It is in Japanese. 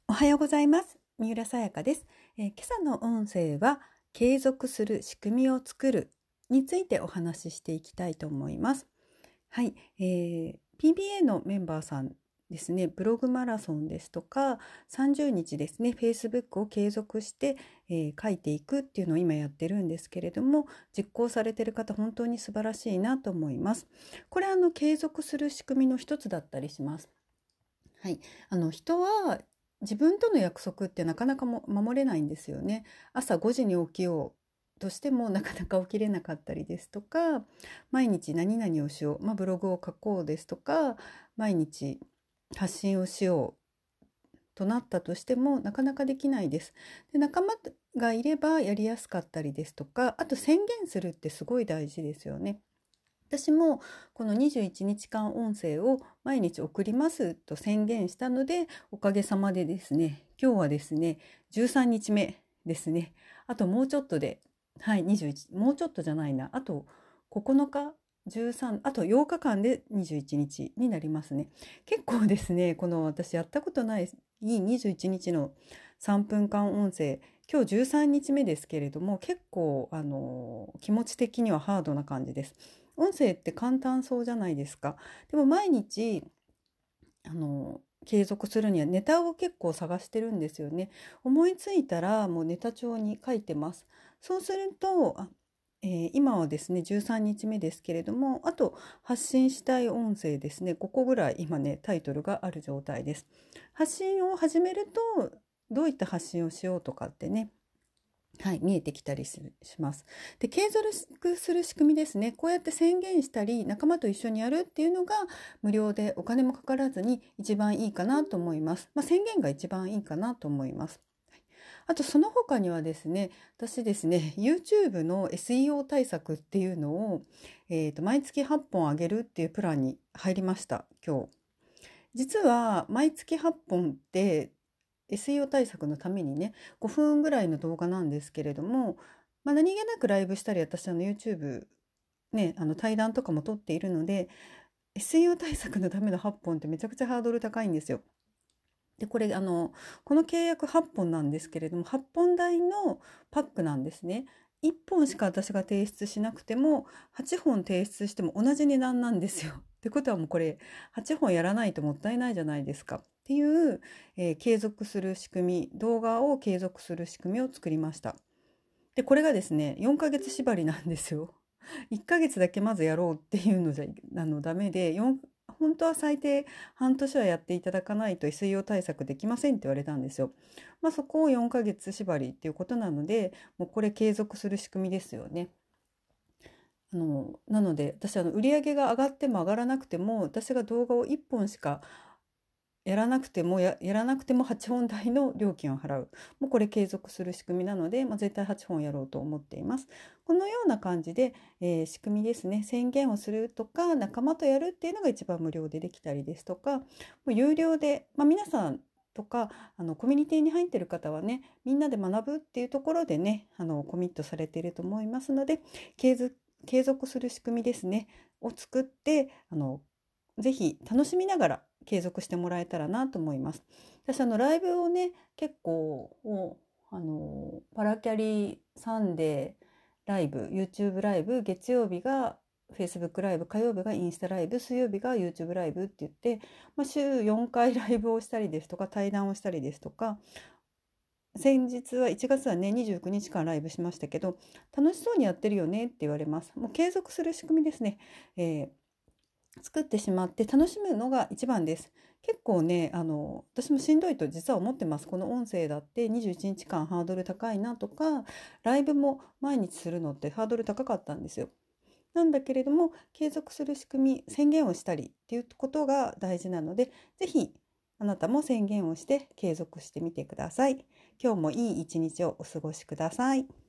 おはようございます。三浦さやかです。今朝の音声は継続する仕組みを作るについてお話ししていきたいと思います。はい、PBA のメンバーさんですね、ブログマラソンですとか30日ですね、Facebook を継続して、書いていくっていうのを今やってるんですけれども、実行されている方本当に素晴らしいなと思います。これ継続する仕組みの一つだったりします。はい、人は自分との約束ってなかなかも守れないんですよね。朝5時に起きようとしてもなかなか起きれなかったりですとか、毎日何々をしよう、ブログを書こうですとか、毎日発信をしようとなったとしてもなかなかできないです。で、仲間がいればやりやすかったりですとか、あと宣言するってすごい大事ですよね。私もこの21日間音声を毎日送りますと宣言したので、おかげさまでですね、今日はですね、13日目ですね。あともうちょっとで、はい、21、もうちょっとじゃないな、あと9日、13、あと8日間で21日になりますね。結構ですね、この私やったことない21日の3分間音声、今日13日目ですけれども、結構気持ち的にはハードな感じです。音声って簡単そうじゃないですか。でも毎日継続するにはネタを結構探してるんですよね。思いついたらもうネタ帳に書いてます。そうすると今はですね13日目ですけれども、あと発信したい音声ですね、5個ぐらい今ねタイトルがある状態です。発信を始めるとどういった発信をしようとかってね、はい、見えてきたりします。で、継続する仕組みですね。こうやって宣言したり、仲間と一緒にやるっていうのが無料でお金もかからずに一番いいかなと思います。宣言が一番いいかなと思います。あとその他にはですね、私ですね、YouTube の SEO 対策っていうのを、毎月8本あげるっていうプランに入りました、今日。実は毎月8本って SEO 対策のためにね、5分ぐらいの動画なんですけれども、何気なくライブしたり、私YouTube ね、対談とかも撮っているので、SEO 対策のための8本ってめちゃくちゃハードル高いんですよ。で、これこの契約8本なんですけれども、8本台のパックなんですね。1本しか私が提出しなくても、8本提出しても同じ値段なんですよ。ってことはもうこれ、8本やらないともったいないじゃないですか。っていう、継続する仕組み、動画を継続する仕組みを作りました。で、これがですね、4ヶ月縛りなんですよ。1ヶ月だけまずやろうっていうのじゃダメで、本当は最低半年はやっていただかないと SEO 対策できませんって言われたんですよ。そこを4ヶ月縛りっていうことなので、もうこれ継続する仕組みですよね。なので私売り上げが上がっても上がらなくても、私が動画を1本しかやらなくても8本台の料金を払う。もうこれ継続する仕組みなので、絶対8本やろうと思っています。このような感じで、仕組みですね。宣言をするとか、仲間とやるっていうのが一番無料でできたりですとか、もう有料で、皆さんとか、コミュニティに入っている方はね、みんなで学ぶっていうところでね、コミットされていると思いますので、継続する仕組みですね、を作って、ぜひ楽しみながら継続してもらえたらなと思います。私ライブをね、結構パラキャリサンデーライブ、YouTube ライブ、月曜日が Facebook ライブ、火曜日がインスタライブ、水曜日が YouTube ライブって言って、週4回ライブをしたりですとか、対談をしたりですとか、先日は1月はね、29日間ライブしましたけど、楽しそうにやってるよねって言われます。もう継続する仕組みですね。作ってしまって楽しむのが一番です。結構ね、私もしんどいと実は思ってます。この音声だって21日間ハードル高いなとか、ライブも毎日するのってハードル高かったんですよ。なんだけれども、継続する仕組み、宣言をしたりっていうことが大事なので、ぜひあなたも宣言をして継続してみてください。今日もいい一日をお過ごしください。